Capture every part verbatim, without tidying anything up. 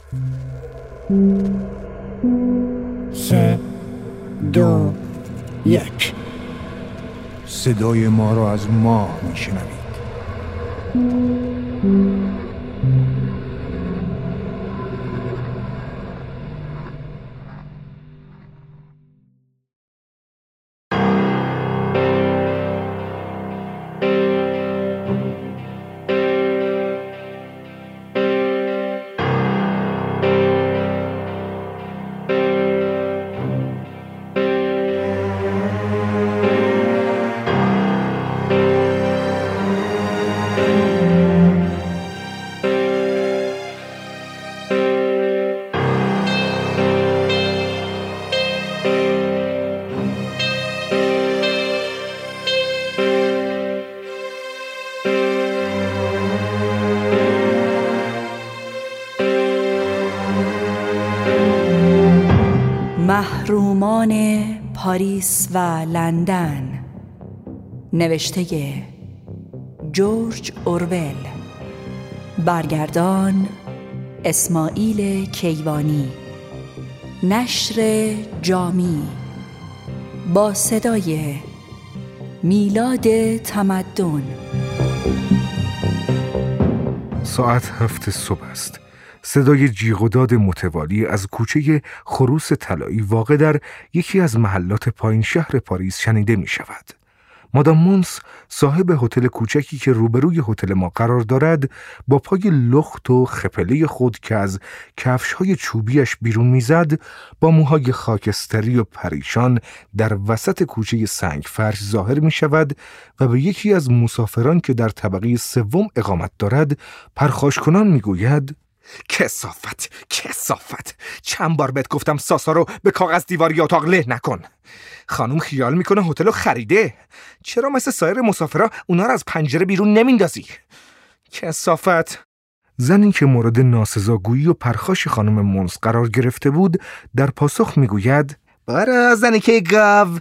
سه دو یک. صدای ما را از ماه میشنوید. محرومان پاریس و لندن، نوشته جورج اورول، برگردان اسماعیل کیوانی، نشر جامی، با صدای میلاد تمدن. ساعت هفت صبح است. صدای جیغ و داد متوالی از کوچه خروس طلایی واقع در یکی از محلات پایین شهر پاریس شنیده می شود. مادام مونس، صاحب هتل کوچکی که روبروی هتل ما قرار دارد، با پای لخت و خپله خود که از کفش‌های چوبیش بیرون میزد، با موهای خاکستری و پریشان در وسط کوچه سنگ فرش ظاهر می شود و به یکی از مسافران که در طبقه سوم اقامت دارد پرخاش کنان می گوید: کثافت کثافت، چند بار بهت گفتم ساسا رو به کاغذ دیواری اتاق له نکن. خانم خیال میکنه هتل رو خریده. چرا مثل سایر مسافرها اونا رو از پنجره بیرون نمیندازی؟ کثافت. زنی که مورد ناسزاگویی و پرخاش خانم مونس قرار گرفته بود در پاسخ میگوید: برا زنی که گاو.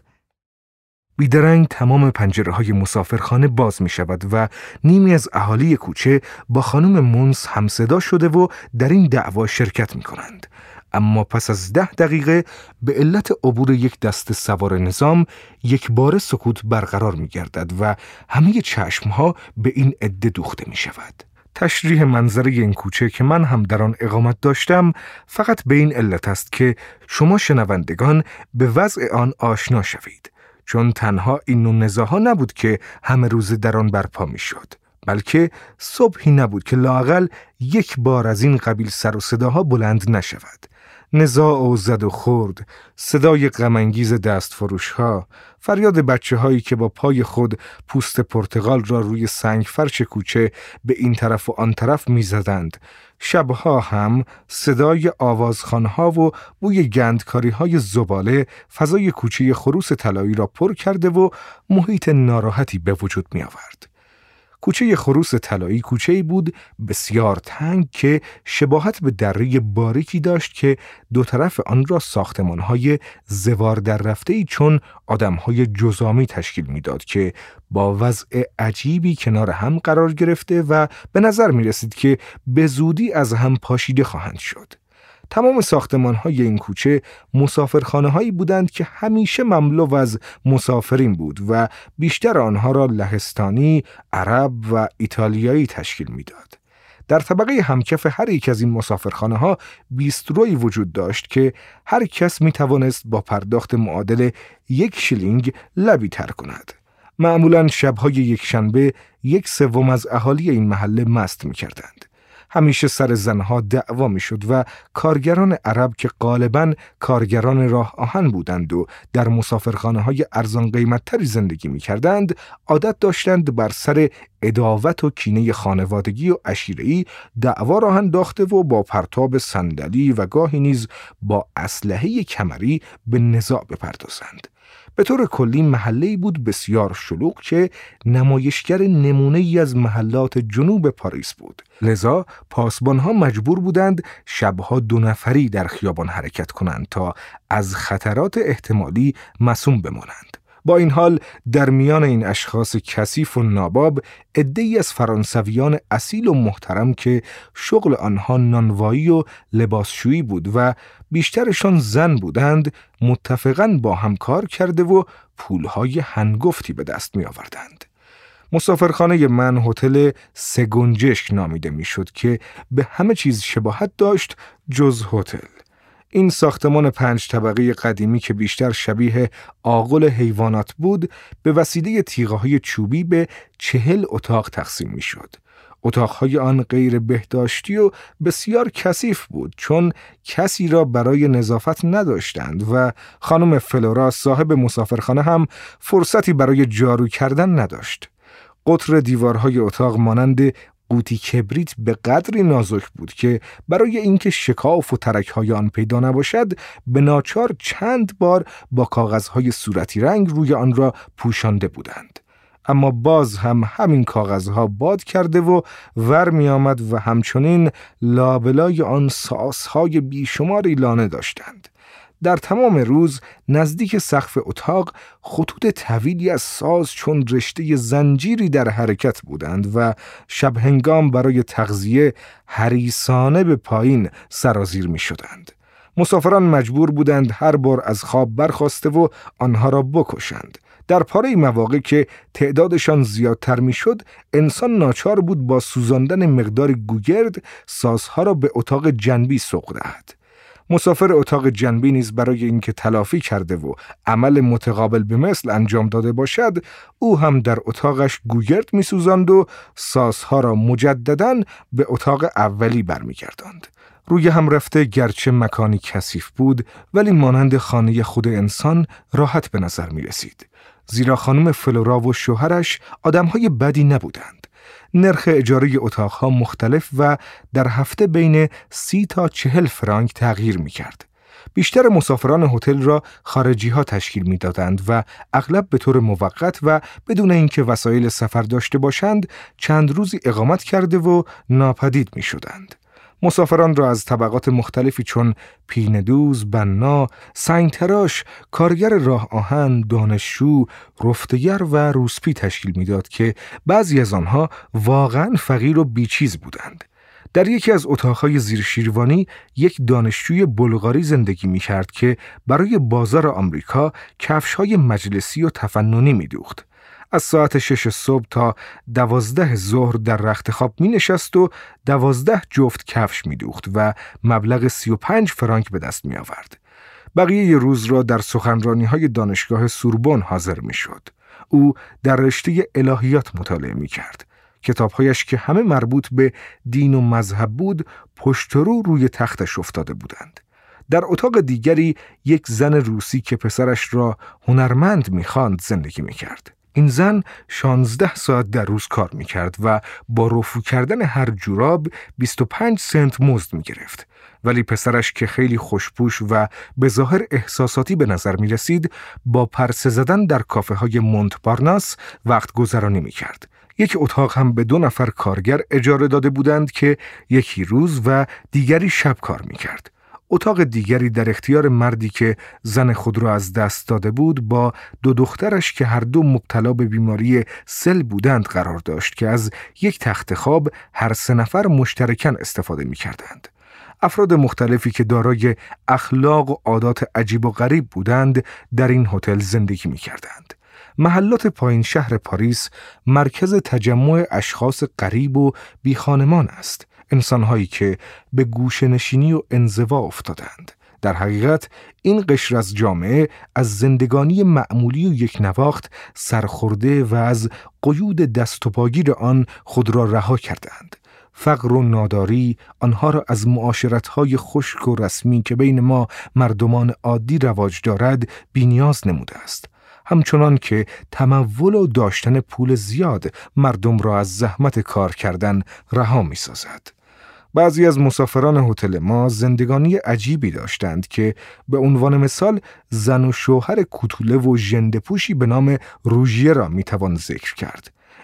بیدرنگ تمام پنجره های مسافرخانه باز می شود و نیمی از اهالی کوچه با خانم مونس همصدا شده و در این دعوا شرکت می کنند. اما پس از ده دقیقه به علت عبور یک دست سوار نظام یک بار سکوت برقرار می گردد و همه چشمها به این عده دوخته می شود. تشریح منظره این کوچه که من هم در آن اقامت داشتم فقط به این علت است که شما شنوندگان به وضع آن آشنا شوید، چون تنها این نوع نزاع‌ها نبود که همه روز در آن برپا می شد، بلکه صبحی نبود که لااقل یک بار از این قبیل سر و صداها بلند نشود. نزاع و زد و خورد، صدای غم‌انگیز دستفروش‌ها، فریاد بچه‌هایی که با پای خود پوست پرتقال را روی سنگ فرش کوچه به این طرف و آن طرف می‌زدند. شبها هم صدای آوازخوان‌ها و بوی گندکاری‌های زباله فضای کوچه خروس طلایی را پر کرده و محیط ناراحتی به وجود می‌آورد. کوچه خروس طلایی کوچه‌ای بود بسیار تنگ که شباهت به دره باریکی داشت که دو طرف آن را ساختمان‌های زوار در رفته‌ای چون آدم‌های جزامی تشکیل می‌داد که با وضع عجیبی کنار هم قرار گرفته و به نظر می‌رسید که به زودی از هم پاشیده خواهند شد. تمام ساختمان‌های این کوچه مسافرخانه‌هایی بودند که همیشه مملو از مسافرین بود و بیشتر آنها را لهستانی، عرب و ایتالیایی تشکیل می‌داد. در طبقه همکف هر یک از این مسافرخانه‌ها بیسترویی وجود داشت که هر کس می‌توانست با پرداخت معادل یک شیلینگ لبی تر کند. معمولاً شب‌های یک شنبه یک سوم از اهالی این محله مست می‌کردند. همیشه سر زنها دعوا می شد و کارگران عرب که غالباً کارگران راه آهن بودند و در مسافرخانه های ارزان قیمت تری زندگی می کردند، عادت داشتند بر سر عداوت و کینه خانوادگی و عشیره‌ای دعوا راه انداخته و با پرتاب صندلی و گاهی نیز با اسلحه کمری به نزاع بپردازند. به طور کلی محله‌ای بود بسیار شلوغ که نمایشگر نمونه‌ای از محلات جنوب پاریس بود. لذا پاسبان‌ها مجبور بودند شبها دو نفری در خیابان حرکت کنند تا از خطرات احتمالی معصوم بمانند. با این حال در میان این اشخاص کثیف و ناباب عده‌ای از فرانسویان اصیل و محترم که شغل آنها نانوایی و لباسشویی بود و بیشترشان زن بودند، متفقاً با هم کار کرده و پولهای هنگفتی به دست می آوردند. مسافرخانه من هتل سگنجشک نامیده می شد که به همه چیز شباهت داشت جز هتل. این ساختمان پنج طبقه قدیمی که بیشتر شبیه آغل حیوانات بود، به وسیله تیغه‌های چوبی به چهل اتاق تقسیم می شد. اتاقهای آن غیر بهداشتی و بسیار کثیف بود، چون کسی را برای نظافت نداشتند و خانم فلورا صاحب مسافرخانه هم فرصتی برای جارو کردن نداشت. قطر دیوارهای اتاق مانند قوطی کبریت به قدری نازک بود که برای اینکه شکاف و ترک‌های آن پیدا نباشد، به ناچار چند بار با کاغذهای صورتی رنگ روی آن را پوشانده بودند. اما باز هم همین کاغذها باد کرده و ور می آمد و همچنین لابلای آن ساسهای بیشماری لانه داشتند. در تمام روز نزدیک سقف اتاق خطوط طویلی از ساز چون رشته زنجیری در حرکت بودند و شب هنگام برای تغذیه حریصانه به پایین سرازیر می شدند. مسافران مجبور بودند هر بار از خواب برخاسته و آنها را بکشند. در پاره مواقع که تعدادشان زیادتر می شد، انسان ناچار بود با سوزاندن مقدار گوگرد سازها را به اتاق جنبی سوق دهد. مسافر اتاق جنبی نیز برای اینکه تلافی کرده و عمل متقابل به مثل انجام داده باشد، او هم در اتاقش گوگرد می سوزاند و سازها را مجدداً به اتاق اولی برمیگرداند. روی هم رفته گرچه مکانی کثیف بود، ولی مانند خانه خود انسان راحت به نظر می رسید. زیرا خانم فلورا و شوهرش آدمهای بدی نبودند. نرخ اجاره اتاقها مختلف و در هفته بین سی تا چهل فرانک تغییر می کرد. بیشتر مسافران هتل را خارجی ها تشکیل می دادند و اغلب به طور موقت و بدون اینکه وسایل سفر داشته باشند چند روزی اقامت کرده و ناپدید می شدند. مسافران را از طبقات مختلفی چون پیندوز، بنا، سنگتراش، کارگر راه آهن، دانشجو، رفتگر و روسپی تشکیل میداد که بعضی از آنها واقعاً فقیر و بیچیز بودند. در یکی از اتاقهای زیر شیروانی یک دانشجوی بلغاری زندگی می‌کرد که برای بازار آمریکا کفش‌های مجلسی و تفننی می‌دوخت. از ساعت شش صبح تا دوازده ظهر در رخت خواب می نشست و دوازده جفت کفش می دوخت و مبلغ سی و پنج فرانک به دست می آورد. بقیه روز را در سخنرانی های دانشگاه سوربن حاضر می شد. او در رشته الهیات مطالعه می کرد. کتابهایش که همه مربوط به دین و مذهب بود، پشت رو روی تختش افتاده بودند. در اتاق دیگری یک زن روسی که پسرش را هنرمند می خواند زندگی می کرد. این زن شانزده ساعت در روز کار می کرد و با رفو کردن هر جوراب بیست و پنج سنت مزد می گرفت. ولی پسرش که خیلی خوشپوش و به ظاهر احساساتی به نظر می رسید، با پرسه زدن در کافه های مونتپارناس وقت گذرانی می کرد. یک اتاق هم به دو نفر کارگر اجاره داده بودند که یکی روز و دیگری شب کار می کرد. اتاق دیگری در اختیار مردی که زن خود را از دست داده بود با دو دخترش که هر دو مبتلا به بیماری سل بودند قرار داشت که از یک تخت خواب هر سه نفر مشترکاً استفاده می کردند. افراد مختلفی که دارای اخلاق و عادات عجیب و غریب بودند در این هتل زندگی می کردند. محلات پایین شهر پاریس مرکز تجمع اشخاص غریب و بی خانمان است. انسان‌هایی که به گوشه‌نشینی و انزوا افتادند. در حقیقت این قشر از جامعه از زندگانی معمولی و یک نواخت سرخورده و از قیود دست و پاگیر آن خود را رها کردند. فقر و ناداری آنها را از معاشرت‌های خشک و رسمی که بین ما مردمان عادی رواج دارد بی‌نیاز نموده است. همچنان که تمول و داشتن پول زیاد مردم را از زحمت کار کردن رها می سازد. بعضی از مسافران هتل ما زندگانی عجیبی داشتند که به عنوان مثال زن و شوهر کوتوله و ژنده‌پوشی به نام روژیه را می توان ذکر کرد.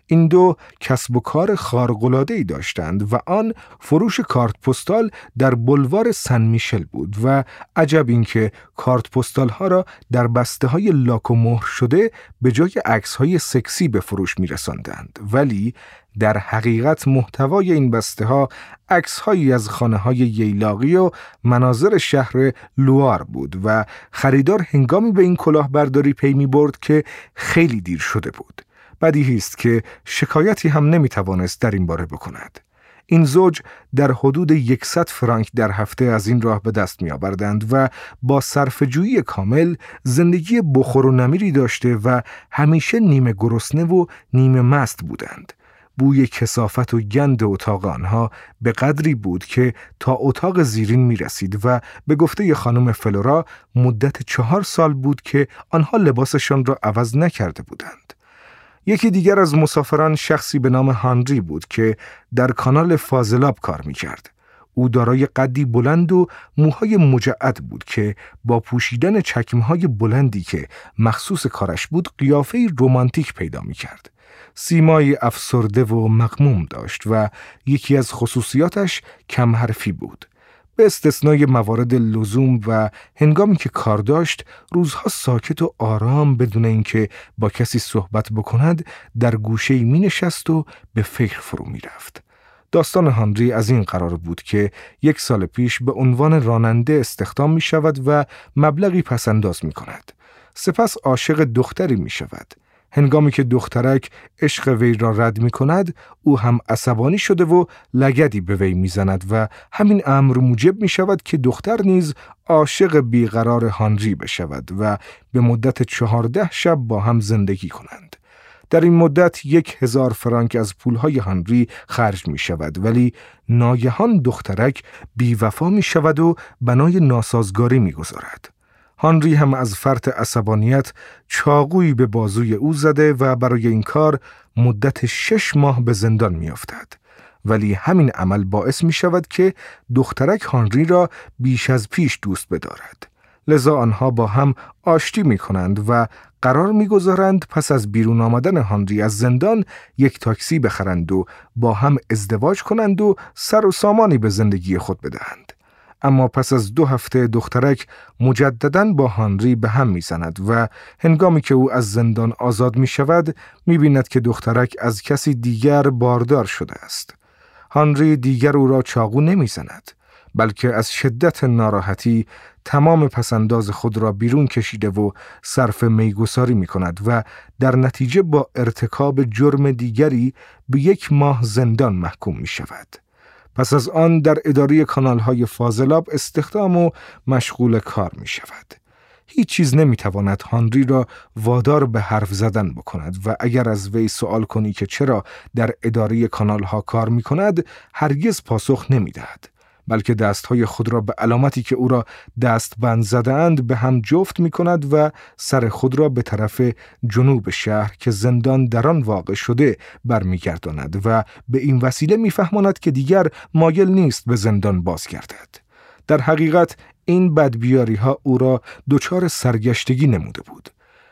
این دو کسب و کار خارق‌العاده‌ای داشتند و آن فروش کارت پستال در بلوار سن میشل بود و عجب این که کارت پستال ها را در بسته های لاک و مهر شده به جای عکس های سکسی به فروش می رساندند، ولی در حقیقت محتوای این بسته ها عکس هایی از خانه های ییلاقی و مناظر شهر لوار بود و خریدار هنگامی به این کلاهبرداری پی می برد که خیلی دیر شده بود. بدیهی است که شکایتی هم نمی توانست در این باره بکند. این زوج در حدود صد فرانک در هفته از این راه به دست می آوردند و با صرفه‌جویی کامل زندگی بخور و نمیری داشته و همیشه نیمه گرسنه و نیمه مست بودند. بوی کثافت و گند اتاق آنها به قدری بود که تا اتاق زیرین می رسید و به گفته خانم فلورا مدت چهار سال بود که آنها لباسشان را عوض نکرده بودند. یکی دیگر از مسافران شخصی به نام هانری بود که در کانال فاضلاب کار می کرد. او دارای قدی بلند و موهای مجعد بود که با پوشیدن چکمه‌های بلندی که مخصوص کارش بود قیافه‌ای رمانتیک پیدا می کرد. سیمای افسرده و مغموم داشت و یکی از خصوصیاتش کم حرفی بود. به استثنای موارد لزوم و هنگامی که کار داشت روزها ساکت و آرام بدون اینکه با کسی صحبت بکند در گوشه‌ای می نشست و به فکر فرو می رفت. داستان هانری از این قرار بود که یک سال پیش به عنوان راننده استخدام می شود و مبلغی پسنداز می کند. سپس عاشق دختری می شود. هنگامی که دخترک عشق وی را رد می کند، او هم عصبانی شده و لگدی به وی می زند و همین امر موجب می شود که دختر نیز عاشق بیقرار هانری بشود و به مدت چهارده شب با هم زندگی کنند. در این مدت یک هزار فرانک از پولهای هانری خرج می شود، ولی ناگهان دخترک بیوفا می شود و بنای ناسازگاری می گذارد. هانری هم از فرط عصبانیت چاقویی به بازوی او زده و برای این کار مدت شش ماه به زندان می افتد. ولی همین عمل باعث می شود که دخترک هانری را بیش از پیش دوست بدارد. لذا آنها با هم آشتی می کنند و قرار می گذارند پس از بیرون آمدن هانری از زندان یک تاکسی بخرند و با هم ازدواج کنند و سر و سامانی به زندگی خود بدهند. اما پس از دو هفته دخترک مجدداً با هانری به هم میزند و هنگامی که او از زندان آزاد می شود می بیند که دخترک از کسی دیگر باردار شده است. هانری دیگر او را چاقو نمی زند، بلکه از شدت ناراحتی تمام پسنداز خود را بیرون کشیده و صرف میگساری می کند و در نتیجه با ارتکاب جرم دیگری به یک ماه زندان محکوم می شود. پس از آن در اداره کانال‌های فاضلاب استخدام و مشغول کار می شود. هیچ چیز نمی تواند هانری را وادار به حرف زدن بکند و اگر از وی سوال کنی که چرا در اداره کانال‌ها کار می کند، هرگز پاسخ نمی دهد، بلکه دستهای خود را به علامتی که او را دستبند زده‌اند به هم جفت می کند و سر خود را به طرف جنوب شهر که زندان در آن واقع شده برمیگرداند و به این وسیله می‌فهماند که دیگر مایل نیست به زندان بازگردد. در حقیقت این بدبیاری ها او را دچار سرگشتگی نموده بود.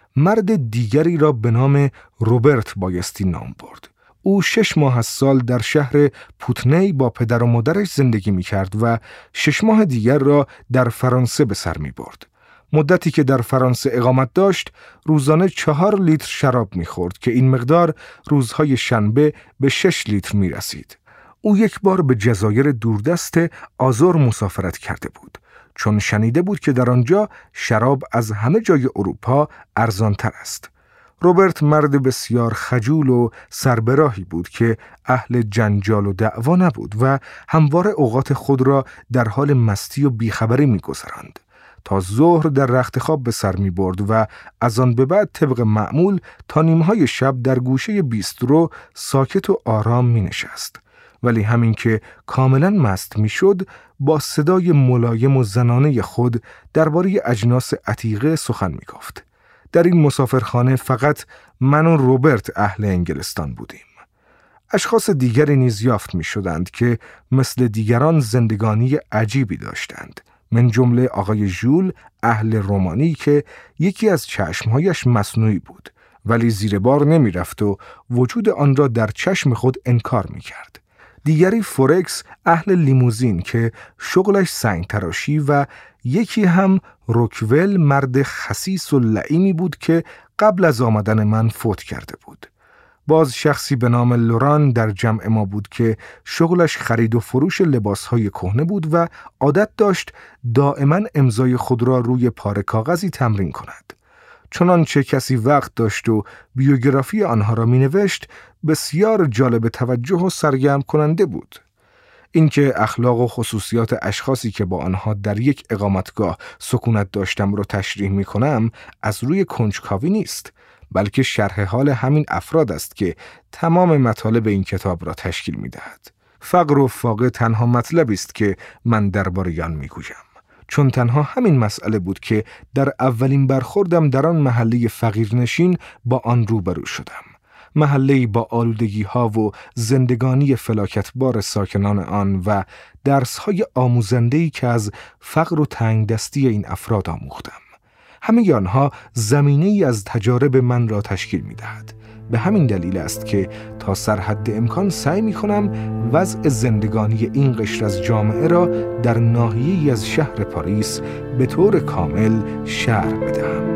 مرد دیگری را به نام روبرت بایستی نام برد. او شش ماه از سال در شهر پوتنی با پدر و مادرش زندگی می کرد و شش ماه دیگر را در فرانسه به سر می برد. مدتی که در فرانسه اقامت داشت، روزانه چهار لیتر شراب می خورد که این مقدار روزهای شنبه به شش لیتر می رسید. او یک بار به جزایر دوردست آزور مسافرت کرده بود، چون شنیده بود که در آنجا شراب از همه جای اروپا ارزانتر است. روبرت مرد بسیار خجول و سربراهی بود که اهل جنجال و دعوا نبود و همواره اوقات خود را در حال مستی و بیخبری می‌گذراند تا ظهر در رخت خواب به سر می برد و از آن به بعد طبق معمول تا نیمهای شب در گوشه بیسترو ساکت و آرام می نشست. ولی همین که کاملا مست می شد با صدای ملایم و زنانه خود درباره اجناس عتیقه سخن می گفت. در این مسافرخانه فقط من و روبرت اهل انگلستان بودیم. اشخاص دیگری نیز یافت می شدند که مثل دیگران زندگانی عجیبی داشتند، من جمله آقای ژول اهل رومانی که یکی از چشمهایش مصنوعی بود ولی زیر بار نمی رفت و وجود آن را در چشم خود انکار می کرد. دیگری فورکس اهل لیموزین که شغلش سنگ تراشی و یکی هم روکول مرد خسیس و لعیمی بود که قبل از آمدن من فوت کرده بود. باز شخصی به نام لوران در جمع ما بود که شغلش خرید و فروش لباسهای کهنه بود و عادت داشت دائما امضای خود را روی پاره کاغذی تمرین کند. چنانچه کسی وقت داشت و بیوگرافی آنها را می نوشت بسیار جالب توجه و سرگرم کننده بود. اینکه اخلاق و خصوصیات اشخاصی که با آنها در یک اقامتگاه سکونت داشتم را تشریح می کنم از روی کنجکاوی نیست، بلکه شرح حال همین افراد است که تمام مطالب این کتاب را تشکیل می دهد. فقر و فاقه تنها مطلبی است که من درباره آن می گویم، چون تنها همین مسئله بود که در اولین برخوردم در آن محله فقیرنشین با آن روبرو شدم. محله‌ای با آلودگی‌ها و زندگانی فلاکتبار ساکنان آن و درس‌های آموزنده‌ای که از فقر و تنگدستی این افراد آموختم. همه آنها زمینه‌ای از تجارب من را تشکیل می‌دهد. به همین دلیل است که تا سرحد امکان سعی می‌کنم وضع زندگانی این قشر از جامعه را در ناحیه‌ای از شهر پاریس به طور کامل شرح بدهم.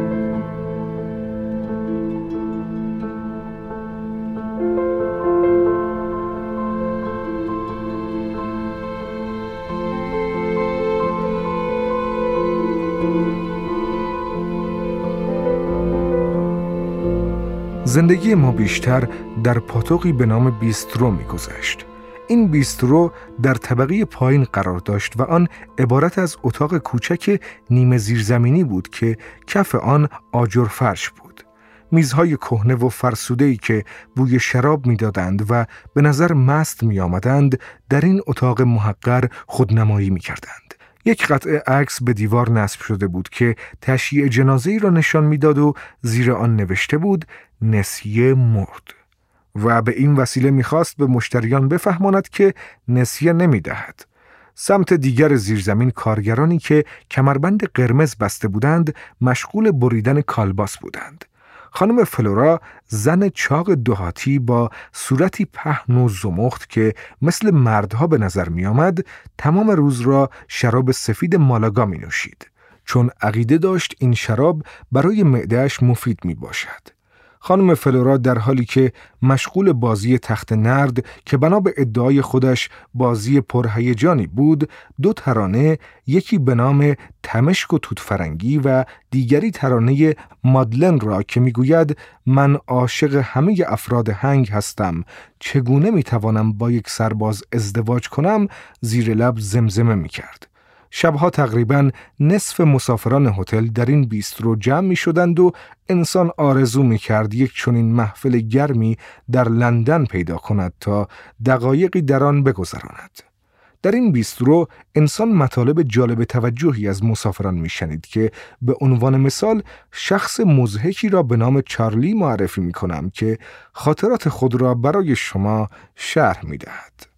زندگی ما بیشتر در پاتوقی به نام بیسترو می گذشت. این بیسترو در طبقه پایین قرار داشت و آن عبارت از اتاق کوچک نیمه زیرزمینی بود که کف آن آجر فرش بود. میزهای کهنه و فرسوده‌ای که بوی شراب می‌دادند و به نظر مست می‌آمدند در این اتاق محقر خودنمایی می‌کردند. یک قطعه عکس به دیوار نصب شده بود که تشییع جنازه‌ای را نشان می‌داد و زیر آن نوشته بود نسیه مرد و به این وسیله می‌خواست به مشتریان بفهماند که نسیه نمی‌دهد. سمت دیگر زیرزمین کارگرانی که کمربند قرمز بسته بودند مشغول بریدن کالباس بودند. خانم فلورا زن چاق دهاتی با صورتی پهن و زمخت که مثل مردها به نظر می آمد تمام روز را شراب سفید مالاگا می نوشید، چون عقیده داشت این شراب برای معده‌اش مفید می باشد. خانم فلورا در حالی که مشغول بازی تخت نرد که بنا به ادعای خودش بازی پرهیجانی بود، دو ترانه، یکی به نام تمشک و توت فرنگی و دیگری ترانه مادلن را که میگوید من عاشق همه افراد هنگ هستم، چگونه میتوانم با یک سرباز ازدواج کنم، زیر لب زمزمه میکرد. شبها تقریباً نصف مسافران هتل در این بیسترو جمع می شدند و انسان آرزو می کرد یک چنین محفل گرمی در لندن پیدا کند تا دقایقی در آن بگذراند. در این بیسترو انسان مطالب جالب توجهی از مسافران می شنید که به عنوان مثال شخص مضحکی را به نام چارلی معرفی می کنم که خاطرات خود را برای شما شرح می دهد.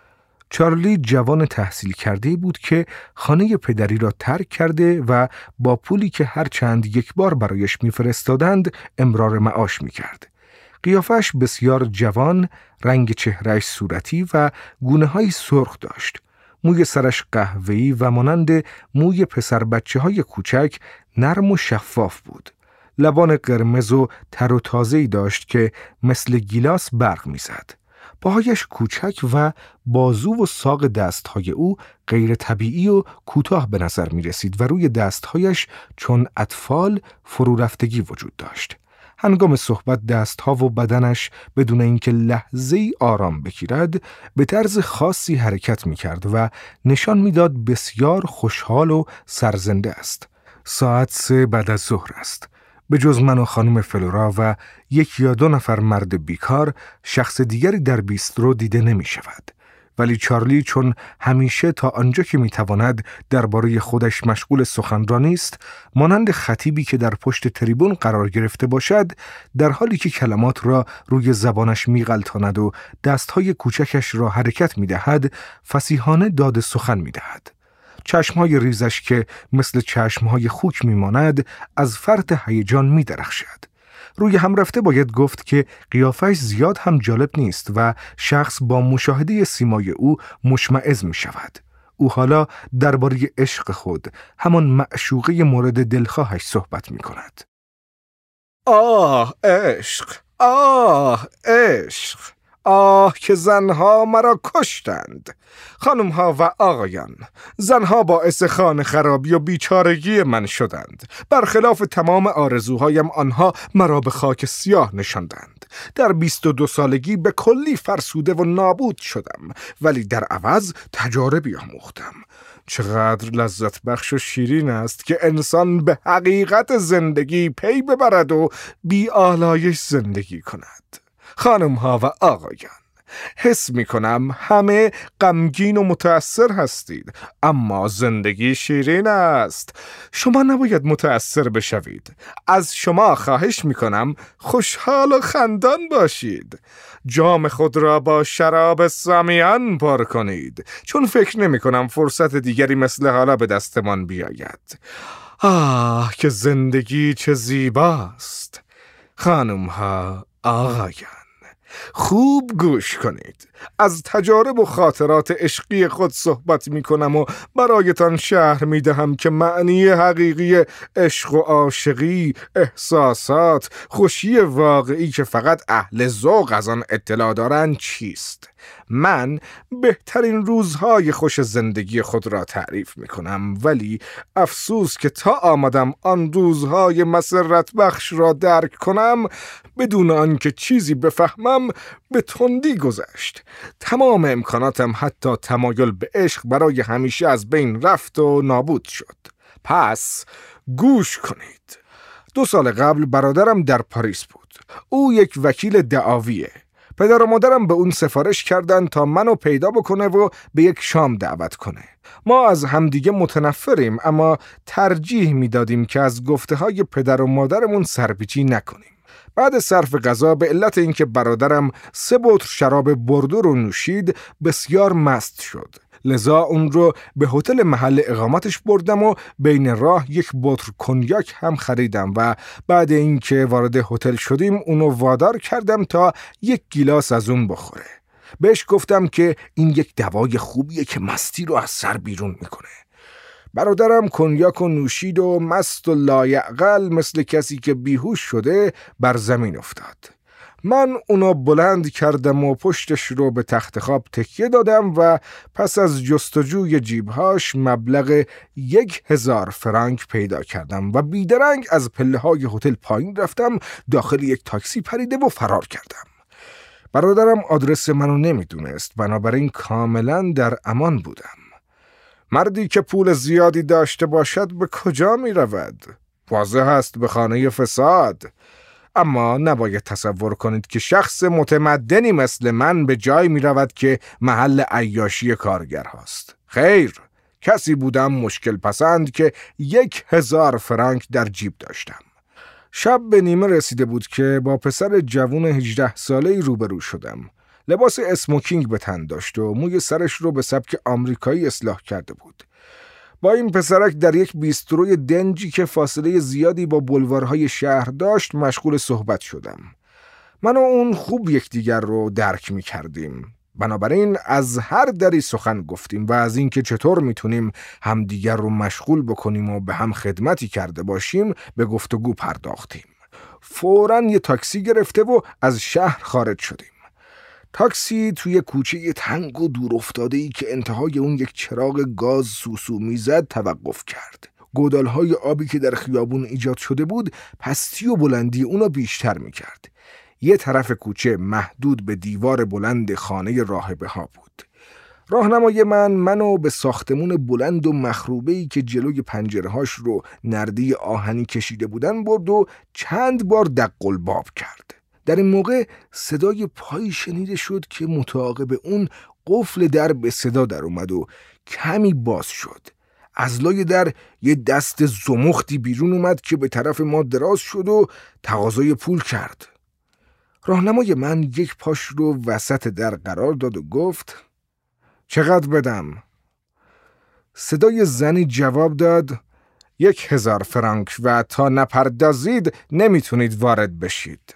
چارلی جوان تحصیل کرده بود که خانه پدری را ترک کرده و با پولی که هر چند یک بار برایش میفرستادند امرار معاش میکرد. قیافش بسیار جوان، رنگ چهرهش صورتی و گونه‌های سرخ داشت. موی سرش قهوه‌ای و مانند موی پسر بچه های کوچک نرم و شفاف بود. لبان قرمز و تر و تازه‌ای داشت که مثل گیلاس برق میزد. پاهایش کوچک و بازو و ساق دستهای او غیر طبیعی و کوتاه به نظر می رسید و روی دستهایش چون اطفال فرو رفتگی وجود داشت. هنگام صحبت دستها و بدنش بدون اینکه لحظه‌ای آرام بگیرد به طرز خاصی حرکت می کرد و نشان می داد بسیار خوشحال و سرزنده است. ساعت سه بعد از ظهر است. به جز من و خانم فلورا و یک یا دو نفر مرد بیکار، شخص دیگری در بیسترو دیده نمی شود. ولی چارلی چون همیشه تا آنجا که می تواند درباره خودش مشغول سخنرانی است، مانند خطیبی که در پشت تریبون قرار گرفته باشد، در حالی که کلمات را روی زبانش می غلطاند و دستهای کوچکش را حرکت می دهد، فصیحانه داد سخن می دهد. چشمهای ریزش که مثل چشمهای خوک میماند از فرط هیجان میدرخشد. روی هم رفته باید گفت که قیافش زیاد هم جالب نیست و شخص با مشاهده سیمای او مشمئز می شود. او حالا درباره عشق خود، همان معشوقه مورد دلخواهش صحبت می کند. آه عشق، آه عشق، آه که زنها مرا کشتند. خانمها و آقایان، زنها باعث خانه خرابی و بیچارگی من شدند. برخلاف تمام آرزوهایم آنها مرا به خاک سیاه نشاندند. در بیست و دو سالگی به کلی فرسوده و نابود شدم، ولی در عوض تجاربی آموختم. چقدر لذت بخش و شیرین است که انسان به حقیقت زندگی پی ببرد و بی آلایش زندگی کند. خانم ها و آقایان، حس می کنم همه غمگین و متأثر هستید، اما زندگی شیرین است. شما نباید متأثر بشوید. از شما خواهش می کنم خوشحال و خندان باشید. جام خود را با شراب سامیان پر کنید، چون فکر نمی کنم فرصت دیگری مثل حالا به دستمان بیاید. آه که زندگی چه زیباست. خانم ها، آقایان، خوب گوش کنید. از تجارب و خاطرات عشقی خود صحبت می کنم و برایتان شرح می دهم که معنی حقیقی عشق و عاشقی، احساسات، خوشی واقعی که فقط اهل ذوق از آن اطلاع دارند چیست. من بهترین روزهای خوش زندگی خود را تعریف می کنم، ولی افسوس که تا آمدم آن روزهای مسرت بخش را درک کنم بدون آنکه چیزی بفهمم به تندی گذشت. تمام امکاناتم، حتی تمایل به عشق، برای همیشه از بین رفت و نابود شد. پس گوش کنید. دو سال قبل برادرم در پاریس بود. او یک وکیل دعاویه. پدر و مادرم به اون سفارش کردن تا منو پیدا بکنه و به یک شام دعوت کنه. ما از همدیگه متنفریم، اما ترجیح میدادیم که از گفته های پدر و مادرمون سرپیچی نکنیم. بعد صرف غذا به علت اینکه برادرم سه بطر شراب بردو رو نوشید بسیار مست شد. لذا اون رو به هتل محل اقامتش بردم و بین راه یک بطر کنیاک هم خریدم و بعد اینکه وارد هتل شدیم اونو وادار کردم تا یک گیلاس از اون بخوره. بهش گفتم که این یک دوای خوبیه که مستی رو از سر بیرون میکنه. برادرم کنیاک و نوشید و مست و لایعقل مثل کسی که بیهوش شده بر زمین افتاد. من اونو بلند کردم و پشتش رو به تخت خواب تکیه دادم و پس از جستجوی جیبهاش مبلغ یک هزار فرانک پیدا کردم و بیدرنگ از پله های هتل پایین رفتم، داخل یک تاکسی پریده و فرار کردم. برادرم آدرس منو نمیدونست، بنابراین کاملا در امان بودم. مردی که پول زیادی داشته باشد به کجا می رود؟ واضح است به خانه فساد. اما نباید تصور کنید که شخص متمدنی مثل من به جای می رود که محل عیاشی کارگر هاست. خیر، کسی بودم مشکل پسند که یک هزار فرانک در جیب داشتم. شب به نیمه رسیده بود که با پسر جوان هجده ساله‌ای روبرو شدم. لباس اسموکینگ به تن داشت و موی سرش رو به سبک آمریکایی اصلاح کرده بود. با این پسرک در یک بیستروی دنجی که فاصله زیادی با بلوارهای شهر داشت مشغول صحبت شدم. من و اون خوب یکدیگر رو درک می کردیم. بنابراین از هر دری سخن گفتیم و از اینکه چطور میتونیم همدیگر رو مشغول بکنیم و به هم خدمتی کرده باشیم به گفتگو پرداختیم. فوراً یه تاکسی گرفته و از شهر خارج شدیم. تاکسی توی کوچه تنگ و دور افتاده‌ای که انتهای اون یک چراغ گاز سوسو میزد توقف کرد. گودال‌های آبی که در خیابون ایجاد شده بود پستی و بلندی اونو بیشتر میکرد. یه طرف کوچه محدود به دیوار بلند خانه راهبه ها بود. راهنمای من منو به ساختمون بلند و مخروبه‌ای که جلوی پنجرهاش رو نرده آهنی کشیده بودن برد و چند بار دق‌الباب کرد. در این موقع صدای پایی شنیده شد که متعاقب اون قفل در به صدا در اومد و کمی باز شد. از لای در یه دست زمختی بیرون اومد که به طرف ما دراز شد و تقاضای پول کرد. راهنمای من یک پاش رو وسط در قرار داد و گفت چقدر بدم؟ صدای زنی جواب داد یک هزار فرانک و تا نپردازید نمیتونید وارد بشید.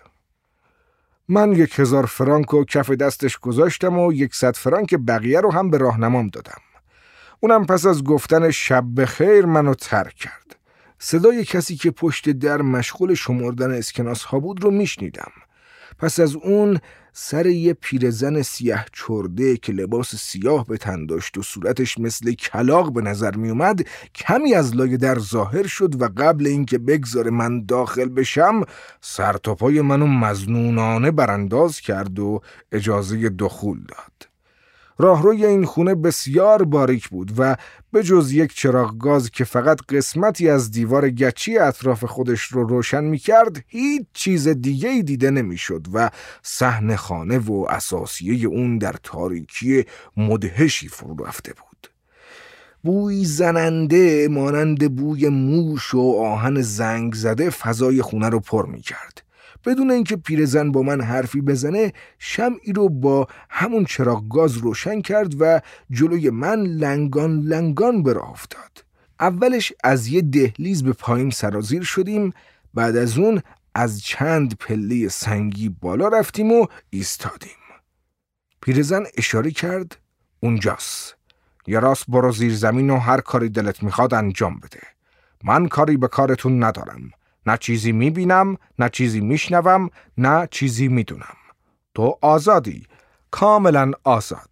من یک هزار فرانک رو کف دستش گذاشتم و یکصد فرانک بقیه رو هم به راهنمام دادم. اونم پس از گفتن شب بخیر منو ترک کرد. صدای کسی که پشت در مشغول شمردن اسکناس ها بود رو میشنیدم. پس از اون سر یه پیرزن سیاه چرده که لباس سیاه به تن داشت و صورتش مثل کلاغ به نظر می اومد کمی از لای در ظاهر شد و قبل اینکه بگذاره من داخل بشم سر تا پای منو مظنونانه برانداز کرد و اجازه دخول داد. راهروی این خونه بسیار باریک بود و به جز یک چراغ گاز که فقط قسمتی از دیوار گچی اطراف خودش رو روشن می کرد هیچ چیز دیگه‌ای دیده نمی شد و صحن خانه و اساسیه اون در تاریکی مدهشی فرو رفته بود. بوی زننده مانند بوی موش و آهن زنگ زده فضای خونه رو پر می کرد. بدون اینکه پیرزن با من حرفی بزنه شمعی رو با همون چراغ گاز روشن کرد و جلوی من لنگان لنگان به راه افتاد. اولش از یه دهلیز به پایین سرازیر شدیم، بعد از اون از چند پله سنگی بالا رفتیم و ایستادیم. پیرزن اشاره کرد اونجاست. یا راست برو زیر زمین و هر کاری دلت میخواد انجام بده. من کاری به کارتون ندارم. نه چیزی میبینم، نه چیزی میشنوم، نه چیزی میدونم. تو آزادی، کاملا آزاد.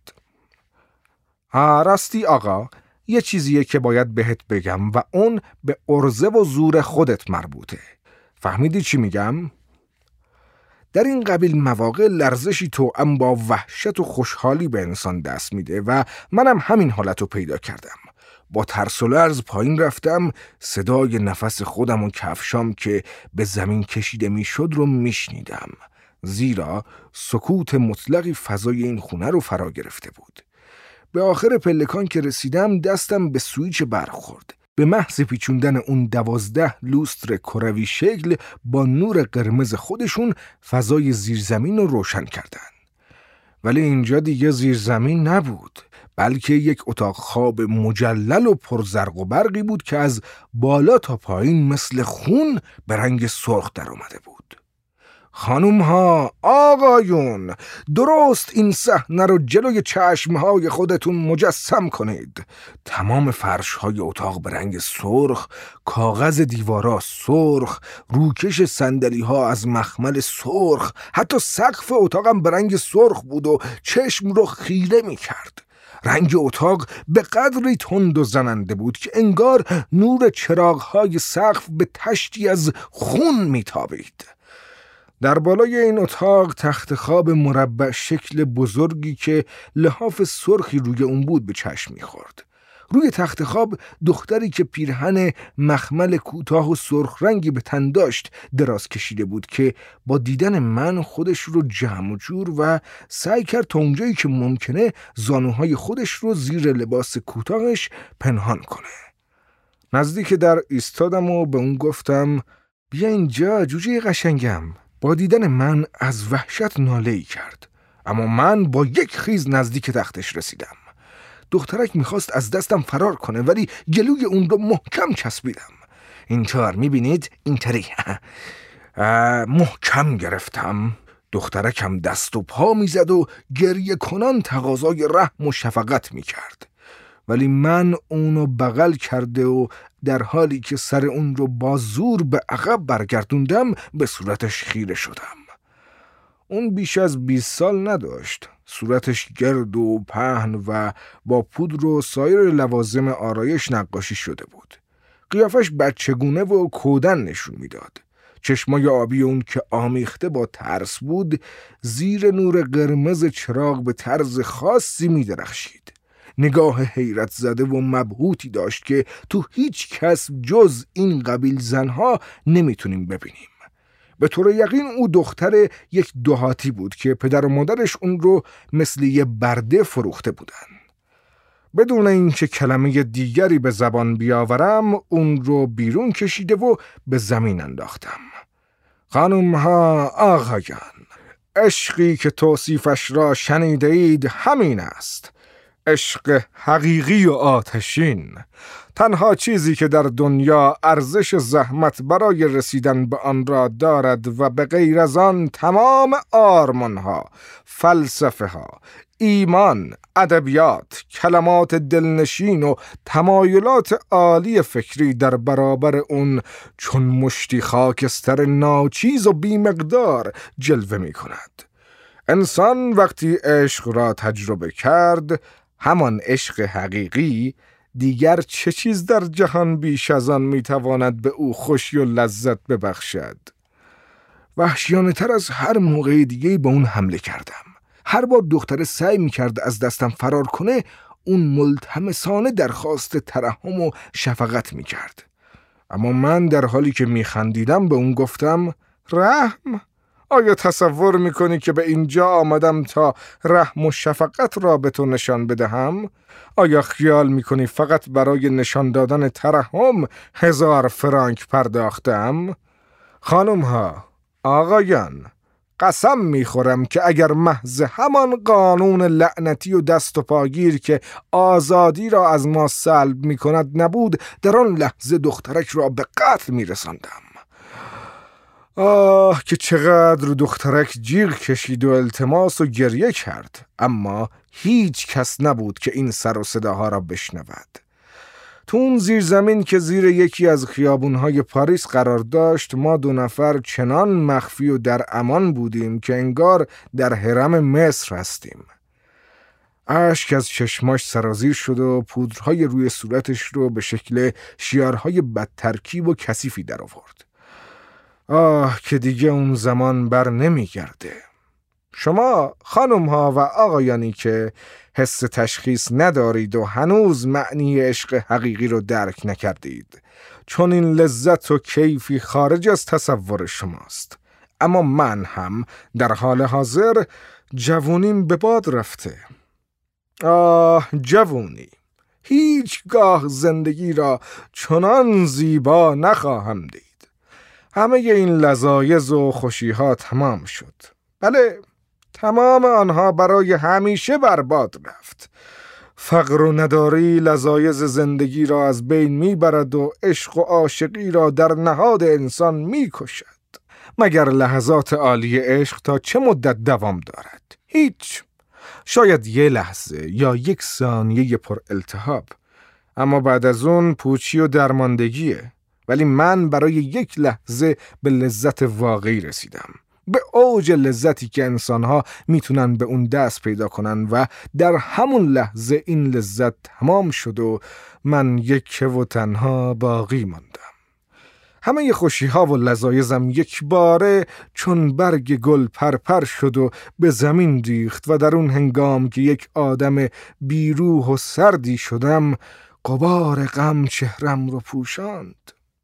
ها راستی آقا، یه چیزیه که باید بهت بگم و اون به عرضه و زور خودت مربوطه. فهمیدی چی میگم؟ در این قبیل مواقع لرزشی توأم با وحشت و خوشحالی به انسان دست میده و منم همین حالتو پیدا کردم. با ترس و لرز پایین رفتم، صدای نفس خودم و کفشام که به زمین کشیده میشد رو میشنیدم، زیرا سکوت مطلقی فضای این خونه رو فرا گرفته بود. به آخر پلکان که رسیدم دستم به سویچ برق خورد. به محض پیچوندن اون دوازده لوستر کروی شکل با نور قرمز خودشون فضای زیرزمین رو روشن کردن. ولی اینجا دیگه زیرزمین نبود، بلکه یک اتاق خواب مجلل و پرزرق و برقی بود که از بالا تا پایین مثل خون به رنگ سرخ در اومده بود. خانوم ها، آقایون، درست این صحنه رو جلوی چشمهای خودتون مجسم کنید. تمام فرش های اتاق به رنگ سرخ، کاغذ دیوارا سرخ، روکش صندلی ها از مخمل سرخ، حتی سقف اتاقم به رنگ سرخ بود و چشم رو خیره می کرد. رنگ اتاق به قدری تند و زننده بود که انگار نور چراغ‌های سقف به تشتی از خون میتابید. در بالای این اتاق تخت خواب مربع شکل بزرگی که لحاف سرخی روی اون بود به چشم می‌خورد. روی تخت خواب دختری که پیرهن مخمل کوتاه و سرخ رنگی به تن داشت دراز کشیده بود که با دیدن من خودش رو جمع و جور و سعی کرد تا اونجایی که ممکنه زانوهای خودش رو زیر لباس کوتاهش پنهان کنه. نزدیک در ایستادم و به اون گفتم بیا اینجا جوجه قشنگم. با دیدن من از وحشت ناله‌ای کرد، اما من با یک خیز نزدیک تختش رسیدم. دخترک میخواست از دستم فرار کنه ولی گلوی اون رو محکم چسبیدم. اینطور میبینید اینطوری محکم گرفتم. دخترکم دست و پا میزد و گریه کنان تقاضای رحم و شفقت میکرد، ولی من اونو بغل کرده و در حالی که سر اون رو با زور به عقب برگردوندم به صورتش خیره شدم. اون بیش از بیست سال نداشت. صورتش گرد و پهن و با پودر و سایر لوازم آرایش نقاشی شده بود. قیافش بچگونه و کودن نشون میداد. چشمای آبی اون که آمیخته با ترس بود زیر نور قرمز چراغ به طرز خاصی می درخشید. نگاه حیرت زده و مبهوتی داشت که تو هیچ کس جز این قبیل زنها نمیتونیم ببینیم. به طور یقین او دختر یک دهاتی بود که پدر و مادرش اون رو مثل یه برده فروخته بودن. بدون اینکه کلمه دیگری به زبان بیاورم اون رو بیرون کشیده و به زمین انداختم. خانم ها، آقایان، عشقی که توصیفش را شنیده اید همین است. عشق حقیقی و آتشین. تنها چیزی که در دنیا ارزش زحمت برای رسیدن به آن را دارد و به غیر از آن تمام آرمانها، فلسفه ها، ایمان، ادبیات، کلمات دلنشین و تمایلات عالی فکری در برابر اون چون مشتی خاکستر ناچیز و بیمقدار جلوه می کند. انسان وقتی عشق را تجربه کرد، همان عشق حقیقی، دیگر چه چیز در جهان بیش از آن می تواند به او خوشی و لذت ببخشد؟ وحشیانه تر از هر موقع دیگه به اون حمله کردم. هر بار دختر سعی می کرد از دستم فرار کنه، اون ملتمسانه درخواست ترحم و شفقت می کرد. اما من در حالی که می خندیدم به اون گفتم رحم؟ آیا تصور می کنی که به اینجا آمدم تا رحم و شفقت را به تو نشان بدهم؟ آیا خیال می کنی فقط برای نشان دادن ترحم هزار فرانک پرداختم؟ خانم ها، آقایان، قسم میخورم که اگر محض همان قانون لعنتی و دست و پاگیر که آزادی را از ما سلب میکند نبود، در آن لحظه دخترک را به قتل میرساندم. آه که چقدر دخترک جیغ کشید و التماس و گریه کرد، اما هیچ کس نبود که این سر و صداها را بشنود. تو اون زیر زمین که زیر یکی از خیابونهای پاریس قرار داشت، ما دو نفر چنان مخفی و در امان بودیم که انگار در حرم مصر هستیم. اشک از چشماش سرازیر شد و پودرهای روی صورتش رو به شکل شیارهای بدترکیب و کثیفی در آورد. آه که دیگه اون زمان بر نمی گرده. شما خانم ها و آقایانی که حس تشخیص ندارید و هنوز معنی عشق حقیقی رو درک نکردید، چون این لذت و کیفی خارج از تصور شماست. اما من هم در حال حاضر جوونیم به باد رفته. آه جوونی، هیچگاه زندگی را چنان زیبا نخواهم دید. همه این لذایز و خوشیها تمام شد. بله، تمام آنها برای همیشه برباد رفت. فقر و نداری لذایز زندگی را از بین میبرد و عشق و عاشقی را در نهاد انسان میکشد. مگر لحظات عالی عشق تا چه مدت دوام دارد؟ هیچ. شاید یه لحظه یا یک ثانیه پر التهاب، اما بعد از اون پوچی و درماندگیه. ولی من برای یک لحظه به لذت واقعی رسیدم، به اوج لذتی که انسانها میتونن به اون دست پیدا کنن و در همون لحظه این لذت تمام شد و من یک و تنها باقی ماندم. همه خوشی‌ها و لذایزم یک باره چون برگ گل پرپر شد و به زمین ریخت و در اون هنگام که یک آدم بیروح و سردی شدم، غبار غم چهرم رو پوشاند.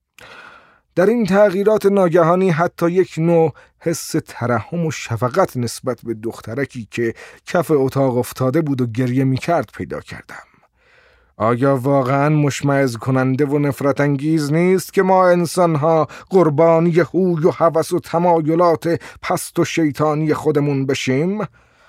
در این تغییرات ناگهانی حتی یک نوع حس ترحم و شفقت نسبت به دخترکی که کف اتاق افتاده بود و گریه می کرد پیدا کردم. آیا واقعاً مشمئز کننده و نفرت انگیز نیست که ما انسانها قربانی هوی و هوس و تمایلات پست و شیطانی خودمون بشیم؟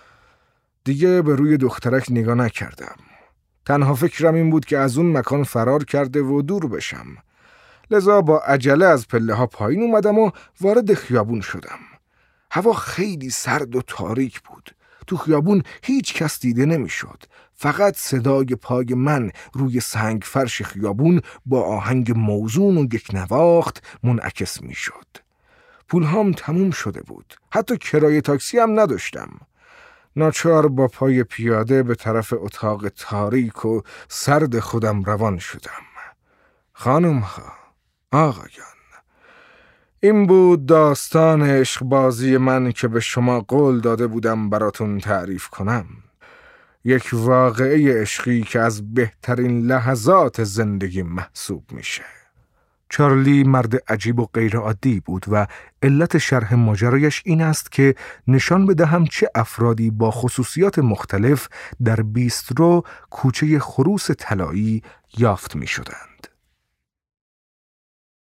دیگه به روی دخترک نگاه نکردم. تنها فکرم این بود که از اون مکان فرار کرده و دور بشم. لذا با عجله از پله ها پایین اومدم و وارد خیابون شدم. هوا خیلی سرد و تاریک بود. تو خیابون هیچ کس دیده نمیشد. فقط صدای پای من روی سنگ فرش خیابون با آهنگ موزون و یک نواخت منعکس میشد. پولهام تموم شده بود. حتی کرایه تاکسی هم نداشتم. ناچار با پای پیاده به طرف اتاق تاریک و سرد خودم روان شدم. خانم ها، آقایان، این بود داستان عشقبازی من که به شما قول داده بودم براتون تعریف کنم. یک واقعه عشقی که از بهترین لحظات زندگی محسوب میشه. چارلی مرد عجیب و غیر عادی بود و علت شرح ماجرایش این است که نشان بدهم چه افرادی با خصوصیات مختلف در بیسترو کوچه خروس طلایی یافت می شدند.